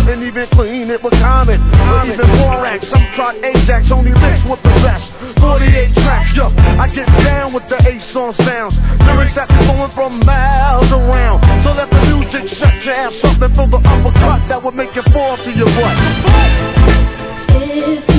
couldn't even clean it with Common or even Borax. Some tried Ajax, only mixed with the best. 48 tracks, yo, I get down with the Ace on sounds. Lyrics that be going from miles around. So let the music shut your ass up and feel the uppercut that would make you fall to your butt.